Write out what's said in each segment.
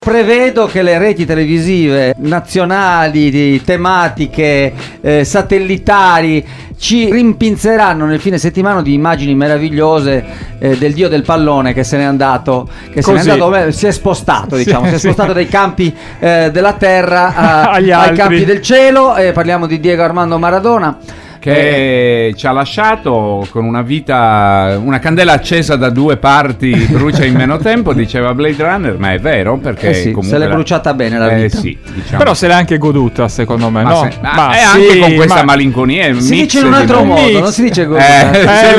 prevedo che le reti televisive nazionali, tematiche, satellitari ci rimpinzeranno nel fine settimana di immagini meravigliose del dio del pallone che se n'è andato, si è spostato, diciamo, si è spostato dai campi della terra ai campi del cielo. Parliamo di Diego Armando Maradona, che ci ha lasciato con una vita, una candela accesa da due parti brucia in meno tempo, diceva Blade Runner, ma è vero, perché comunque se l'è bruciata bene la vita. Sì, diciamo. Però se l'è anche goduta, secondo me, no? Anche con questa malinconia si dice in un altro modo, non si dice goduta.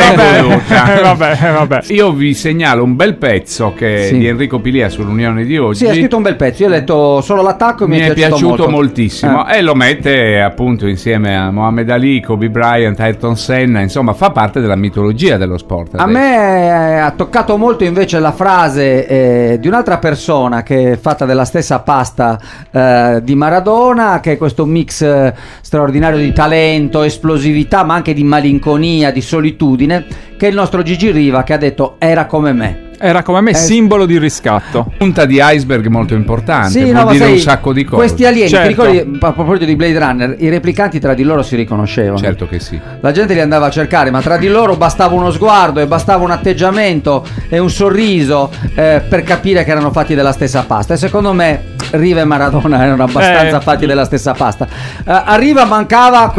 Vabbè. Io vi segnalo un bel pezzo di Enrico Pilia sull'Unione di oggi. Sì, ha scritto un bel pezzo, io ho letto solo l'attacco e mi è piaciuto moltissimo, e lo mette appunto insieme a Muhammad Ali, Kobe Bryant, Ayrton Senna, insomma fa parte della mitologia dello sport. A me ha toccato molto invece la frase di un'altra persona che è fatta della stessa pasta di Maradona, che è questo mix straordinario di talento, esplosività, ma anche di malinconia, di solitudine, che è il nostro Gigi Riva, che ha detto era come me. Era come me, simbolo di riscatto. Punta di iceberg molto importante, vuol dire un sacco di cose. Questi alieni, certo. Ti ricordi, a proposito di Blade Runner, i replicanti tra di loro si riconoscevano. Certo che sì. La gente li andava a cercare, ma tra di loro bastava uno sguardo e bastava un atteggiamento e un sorriso per capire che erano fatti della stessa pasta. E secondo me Riva e Maradona erano abbastanza fatti della stessa pasta. A Riva mancava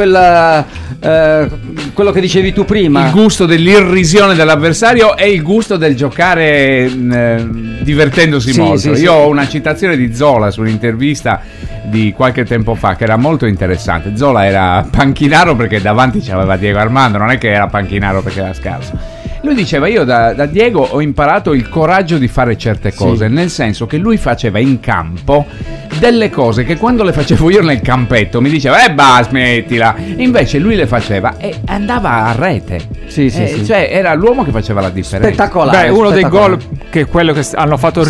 quello che dicevi tu prima, il gusto dell'irrisione dell'avversario e il gusto del giocare divertendosi molto. Io ho una citazione di Zola su un'intervista di qualche tempo fa che era molto interessante. Zola era panchinaro perché davanti c'aveva Diego Armando, non è che era panchinaro perché era scarso. Lui diceva: io da Diego ho imparato il coraggio di fare certe cose, nel senso che lui faceva in campo delle cose che quando le facevo io nel campetto mi diceva smettila, invece lui le faceva e andava a rete. Cioè era l'uomo che faceva la differenza. Spettacolare. Uno dei gol, che è quello che hanno fatto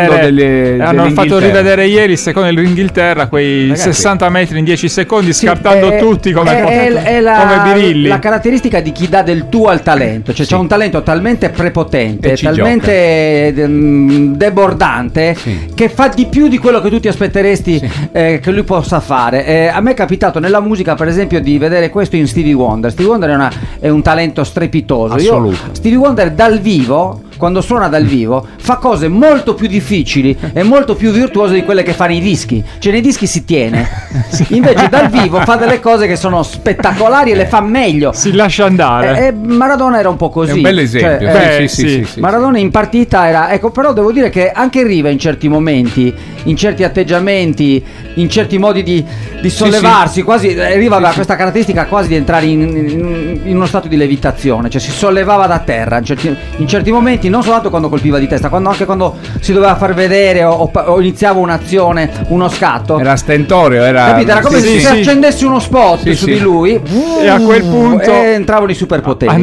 rivedere ieri, secondo l'Inghilterra, quei 60 metri in 10 secondi, scartando tutti come birilli. La caratteristica di chi dà del tuo al talento, cioè c'è un talento talmente prepotente, talmente debordante, che fa di più di quello che tu ti aspetteresti che lui possa fare. A me è capitato nella musica, per esempio, di vedere questo in Stevie Wonder. Stevie Wonder è un talento strepitoso. Stevie Wonder dal vivo, quando suona dal vivo, fa cose molto più difficili e molto più virtuose di quelle che fa nei dischi. Cioè nei dischi si tiene, invece dal vivo fa delle cose che sono spettacolari e le fa meglio, si lascia andare. E Maradona era un po' così. È un bel esempio. Maradona in partita era, però devo dire che anche Riva in certi momenti, in certi atteggiamenti, in certi modi di sollevarsi, quasi Riva aveva questa caratteristica quasi di entrare in uno stato di levitazione, cioè si sollevava da terra in certi momenti, non soltanto quando colpiva di testa, anche quando si doveva far vedere o iniziava un'azione, uno scatto. Era stentoreo, era come se si accendesse uno spot su di lui, e a quel punto entravano i superpoteri.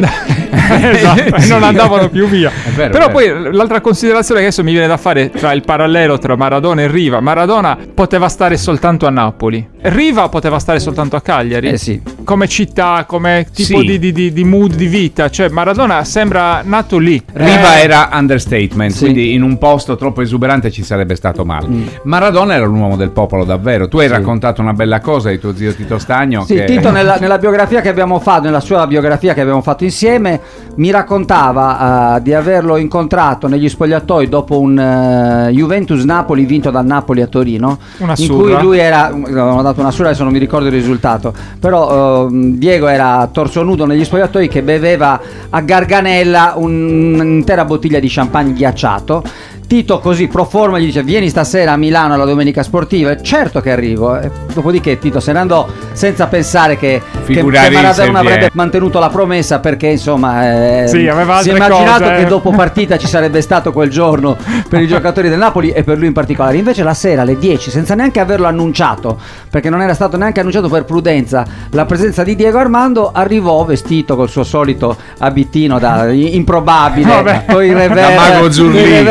E non andavano più via. Però poi l'altra considerazione che adesso mi viene da fare tra il parallelo tra Maradona e Riva: Maradona poteva stare soltanto a Napoli, Riva poteva stare soltanto a Cagliari, come città, come tipo di mood di vita. Cioè Maradona sembra nato lì. Riva era understatement, quindi in un posto troppo esuberante ci sarebbe stato male. Maradona era un uomo del popolo davvero. Tu hai raccontato una bella cosa di tuo zio Tito Stagno. Tito nella biografia che abbiamo fatto, nella sua biografia che abbiamo fatto insieme, mi raccontava di averlo incontrato negli spogliatoi dopo un Juventus-Napoli vinto dal Napoli a Torino, in cui lui avevano dato una sura, adesso non mi ricordo il risultato, però Diego era torso nudo negli spogliatoi che beveva a garganella un'intera bottiglia di champagne ghiacciato. Tito così pro forma gli dice: vieni stasera a Milano alla domenica sportiva. Certo che arrivo. Dopodiché Tito se ne andò senza pensare che Maradona avrebbe mantenuto la promessa, perché insomma si è immaginato che dopo partita ci sarebbe stato quel giorno per i giocatori del Napoli e per lui in particolare. Invece la sera alle 10, senza neanche averlo annunciato, perché non era stato neanche annunciato per prudenza la presenza di Diego Armando, arrivò vestito col suo solito abitino da improbabile, con i rever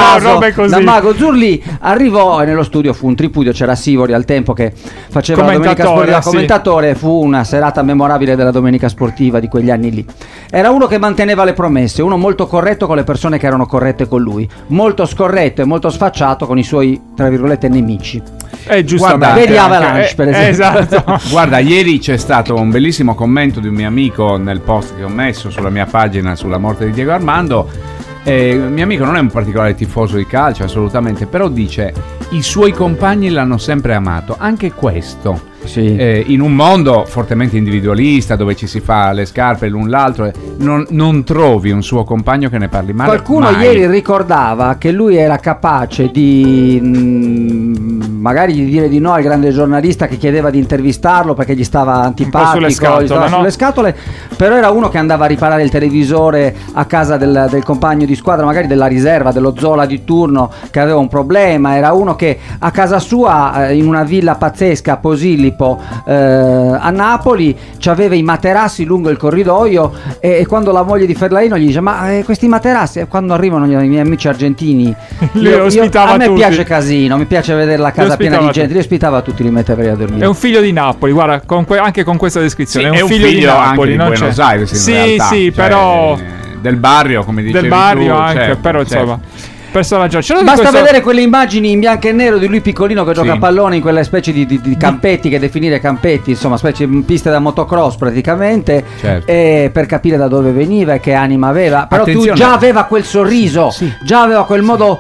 da mago Zurlì, arrivò e nello studio fu un tripudio. C'era Sivori al tempo che faceva la Domenica Sportiva commentatore. Fu una serata memorabile della Domenica Sportiva di quegli anni lì. Era uno che manteneva le promesse, uno molto corretto con le persone che erano corrette con lui, molto scorretto e molto sfacciato con i suoi, tra virgolette, nemici. Giustamente. Vedi Avalanche, per esempio. Esatto. Guarda, ieri c'è stato un bellissimo commento di un mio amico nel post che ho messo sulla mia pagina sulla morte di Diego Armando. Mio amico non è un particolare tifoso di calcio, assolutamente, però dice: i suoi compagni l'hanno sempre amato, anche questo. Sì. In un mondo fortemente individualista dove ci si fa le scarpe l'un l'altro, non trovi un suo compagno che ne parli male. Qualcuno mai. Ieri ricordava che lui era capace di magari di dire di no al grande giornalista che chiedeva di intervistarlo perché gli stava antipatico, sulle scatole, però era uno che andava a riparare il televisore a casa del compagno di squadra, magari della riserva, dello Zola di turno che aveva un problema. Era uno che a casa sua, in una villa pazzesca a Posillipo, a Napoli, c'aveva i materassi lungo il corridoio e quando la moglie di Ferlaino gli dice: ma questi materassi, quando arrivano i miei amici argentini a me piace casino, mi piace vedere la casa piena di gente, li ospitava tutti, li metteva a dormire. È un figlio di Napoli, guarda, anche con questa descrizione. Sì, è un figlio di Napoli, anche di Buenos Aires in realtà. Sì, però del barrio, come dicevi del barrio tu, anche, certo, però insomma personaggio. Basta vedere quelle immagini in bianco e nero di lui piccolino che gioca a pallone in quelle specie di campetti, che definire campetti, insomma, specie di piste da motocross praticamente, per capire da dove veniva e che anima aveva. Però tu già aveva quel sorriso, già aveva quel modo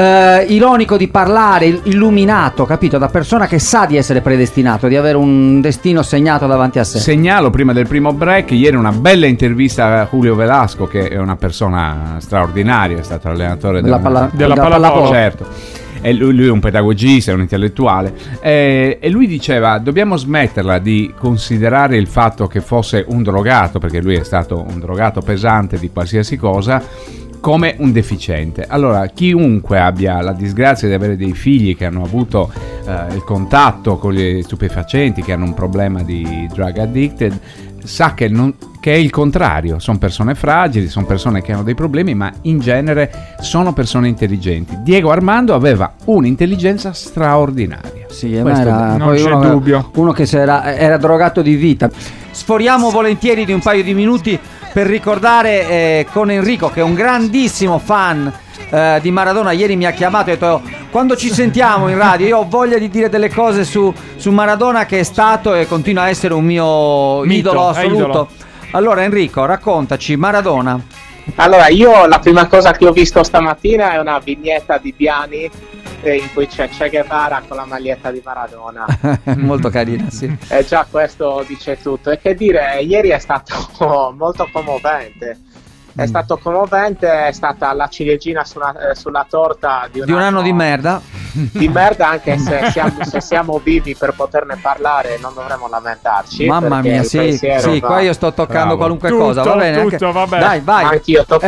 ironico di parlare, illuminato, capito? Da persona che sa di essere predestinato, di avere un destino segnato davanti a sé. Segnalo prima del primo break, ieri una bella intervista a Julio Velasco, che è una persona straordinaria, è stato allenatore della pallavolo, certo. E lui è un pedagogista, è un intellettuale, e lui diceva: dobbiamo smetterla di considerare il fatto che fosse un drogato, perché lui è stato un drogato pesante di qualsiasi cosa, come un deficiente. Allora, chiunque abbia la disgrazia di avere dei figli che hanno avuto il contatto con gli stupefacenti, che hanno un problema di drug addicted, sa che è il contrario. Sono persone fragili, sono persone che hanno dei problemi, ma in genere sono persone intelligenti. Diego Armando aveva un'intelligenza straordinaria. Sì, non c'è dubbio. Uno che era drogato di vita. Sforiamo volentieri di un paio di minuti per ricordare con Enrico, che è un grandissimo fan di Maradona. Ieri mi ha chiamato e ha detto: quando ci sentiamo in radio io ho voglia di dire delle cose su Maradona, che è stato e continua a essere un mio idolo assoluto. Allora Enrico, raccontaci Maradona. Allora, io la prima cosa che ho visto stamattina è una vignetta di Biani in cui c'è Che Guevara con la maglietta di Maradona. Molto carina, sì. E già questo dice tutto. E che dire, ieri è stato molto commovente. È stato commovente, è stata la ciliegina sulla torta di un anno di merda. Di merda, anche se siamo vivi per poterne parlare, non dovremmo lamentarci. Mamma mia, sì, qua io sto toccando qualunque cosa, va bene? Va bene. Dai, vai. Anch'io tocco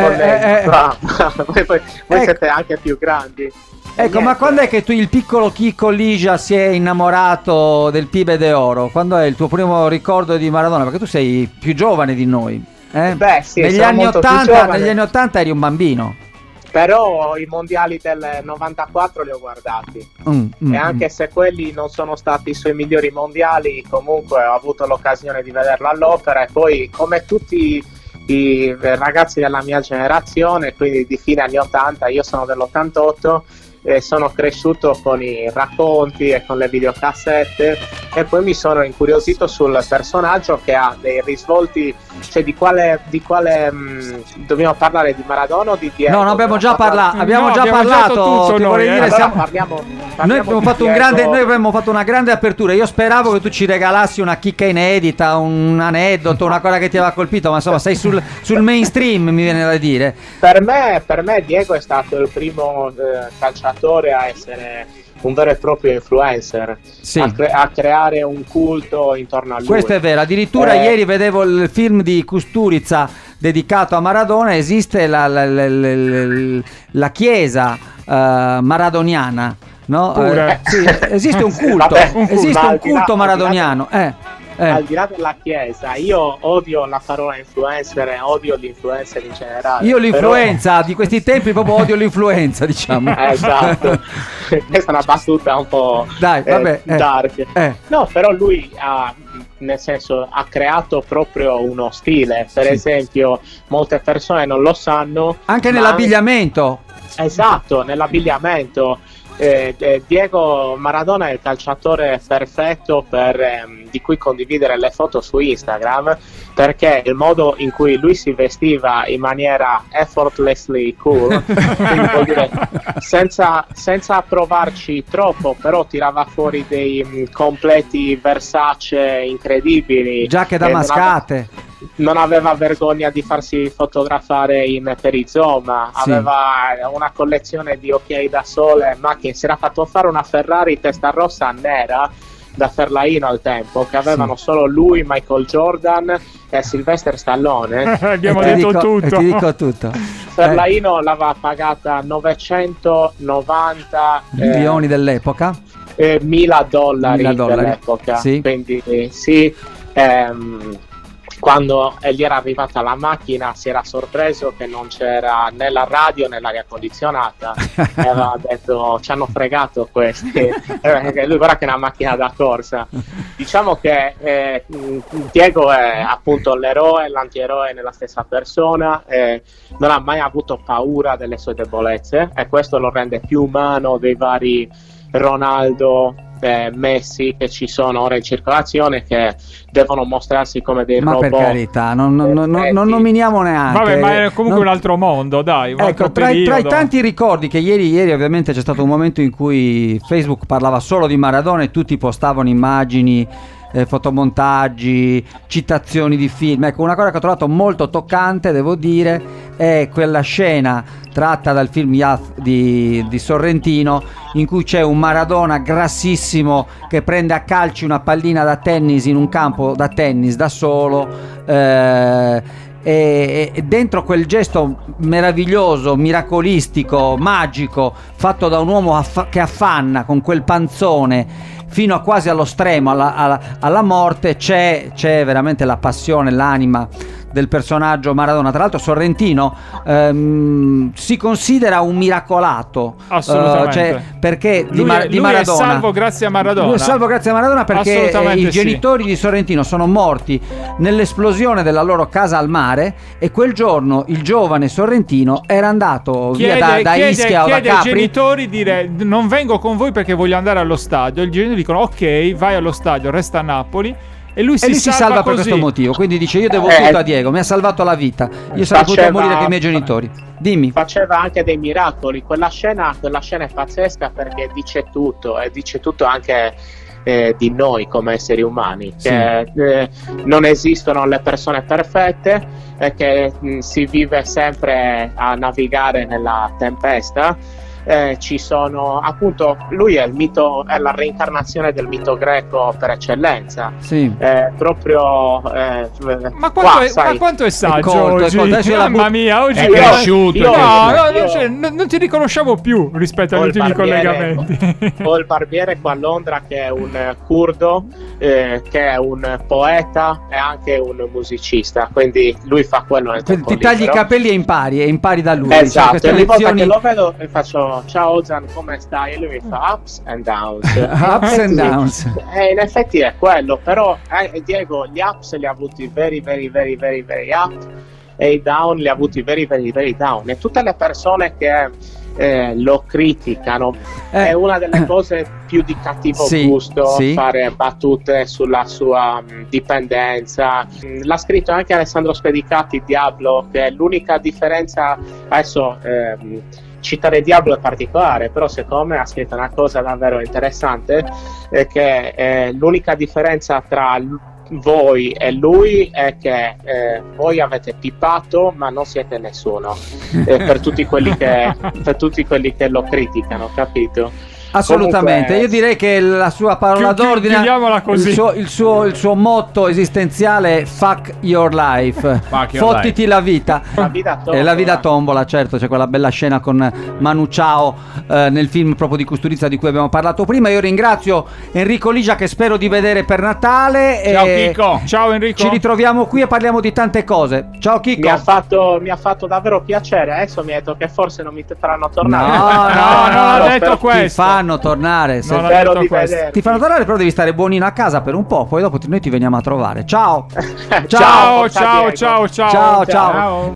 voi siete anche più grandi. Ecco, ma quando è che il piccolo Chico Ligia si è innamorato del Pibe de Oro? Quando è il tuo primo ricordo di Maradona? Perché tu sei più giovane di noi. Beh, sì, negli anni 80 eri un bambino. Però i mondiali del 94 li ho guardati. E anche se quelli non sono stati i suoi migliori mondiali, comunque ho avuto l'occasione di vederlo all'opera. E poi, come tutti i ragazzi della mia generazione, quindi di fine anni 80, io sono dell'88, sono cresciuto con i racconti e con le videocassette, e poi mi sono incuriosito sul personaggio, che ha dei risvolti. Cioè, di quale dobbiamo parlare, di Maradona o di Diego? No, abbiamo già parlato. Abbiamo già parlato tutto noi. Noi abbiamo fatto noi abbiamo fatto una grande apertura. Io speravo che tu ci regalassi una chicca inedita, un aneddoto, una cosa che ti aveva colpito, ma insomma sei sul mainstream, mi viene da dire. Per me Diego è stato il primo calciatore a essere un vero e proprio influencer, sì, a creare un culto intorno a lui. Questo è vero. Addirittura ieri vedevo il film di Kusturica dedicato a Maradona. Esiste la chiesa maradoniana, no? Sì, esiste un culto, esiste un culto maradoniano. al di là della Chiesa, io odio la parola influencer e odio l'influencer in generale. Io l'influenza di questi tempi proprio odio l'influenza, diciamo. Esatto. Questa è una battuta un po' dark. No, però lui nel senso ha creato proprio uno stile. Per esempio, molte persone non lo sanno. Anche nell'abbigliamento. Esatto, nell'abbigliamento. Diego Maradona è il calciatore perfetto di cui condividere le foto su Instagram, perché il modo in cui lui si vestiva in maniera effortlessly cool, quindi vuol dire senza provarci troppo, però tirava fuori dei completi Versace incredibili, giacche damascate. Non aveva vergogna di farsi fotografare in perizoma, aveva una collezione di occhiali da sole, macchine, si era fatto fare una Ferrari Testarossa nera da Ferlaino al tempo, che avevano solo lui, Michael Jordan e Sylvester Stallone. Abbiamo detto tutto. E ti dico tutto. Ferlaino l'aveva pagata 990 milioni dell'epoca, $1.000 dell'epoca. Sì. Quindi quando gli era arrivata la macchina si era sorpreso che non c'era né la radio né l'aria condizionata e aveva detto ci hanno fregato questi. Lui guarda che è una macchina da corsa. Diciamo che Diego è appunto l'eroe e l'antieroe nella stessa persona, non ha mai avuto paura delle sue debolezze e questo lo rende più umano dei vari Ronaldo, Messi che ci sono ora in circolazione, che devono mostrarsi come dei robot. Ma per carità, non nominiamo neanche. Vabbè, ma è comunque un altro mondo, dai. Ecco, tra i tanti ricordi che ieri ovviamente c'è stato un momento in cui Facebook parlava solo di Maradona e tutti postavano immagini, fotomontaggi, citazioni di film. Ecco, una cosa che ho trovato molto toccante, devo dire, è quella scena tratta dal film Yacht di Sorrentino, in cui c'è un Maradona grassissimo che prende a calci una pallina da tennis in un campo da tennis da solo, e dentro quel gesto meraviglioso, miracolistico, magico, fatto da un uomo che affanna con quel panzone fino a quasi allo stremo, alla morte, c'è veramente la passione, l'anima del personaggio Maradona. Tra l'altro Sorrentino si considera un miracolato, assolutamente, perché lui di Maradona è salvo grazie a Maradona. Lui è salvo grazie a Maradona perché i genitori di Sorrentino sono morti nell'esplosione della loro casa al mare e quel giorno il giovane Sorrentino era andato via da Ischia o da Capri. Chiede ai genitori dire non vengo con voi perché voglio andare allo stadio, i genitori dicono ok, vai allo stadio, resta a Napoli. E lui si salva per questo motivo, quindi dice io devo tutto a Diego, mi ha salvato la vita, io sarei potuto morire che i miei genitori. Dimmi. Faceva anche dei miracoli, quella scena è pazzesca perché dice tutto e dice tutto anche di noi come esseri umani, sì. Che non esistono le persone perfette e che si vive sempre a navigare nella tempesta. Ci sono appunto, lui è il mito, è la reincarnazione del mito greco per eccellenza. Sì. Proprio ma quanto è saggio oggi? Mamma mia, oggi è cresciuto. Non ti riconosciamo più rispetto agli ultimi collegamenti. Ho il barbiere qua a Londra che è un curdo, che è un poeta e anche un musicista, quindi lui fa quello nel tempo libero. Ti tagli i capelli e impari da lui. Esatto, ogni volta che lo vedo e faccio ciao Ozan, come stai? E lui mi fa ups and downs. Ups and downs. In effetti è quello, però Diego gli ups li ha avuti very very very very very up e i down li ha avuti very very very down, e tutte le persone che lo criticano è una delle cose più di cattivo gusto, fare battute sulla sua dipendenza. L'ha scritto anche Alessandro Spedicati, Diablo, che è l'unica differenza. Adesso citare Diablo è particolare, però secondo me ha scritto una cosa davvero interessante, che l'unica differenza tra voi e lui è che voi avete pippato ma non siete nessuno, per tutti quelli che lo criticano, capito? Assolutamente, comunque, io direi che la sua parola d'ordine, il suo motto esistenziale è fuck your life, fottiti la vita. La vita tombola, certo, c'è quella bella scena con Manu Chao nel film proprio di Kusturica di cui abbiamo parlato prima. Io ringrazio Enrico Ligia, che spero di vedere per Natale. Ciao Chicco. Ciao Enrico. Ci ritroviamo qui e parliamo di tante cose. Ciao Chicco. Mi ha fatto davvero piacere. Adesso mi ha detto che forse non mi faranno tornare. No, non ho detto questo. Ti fanno tornare. Ti fanno tornare, però devi stare buonino a casa per un po'. Poi dopo noi ti veniamo a trovare. Ciao. Ciao.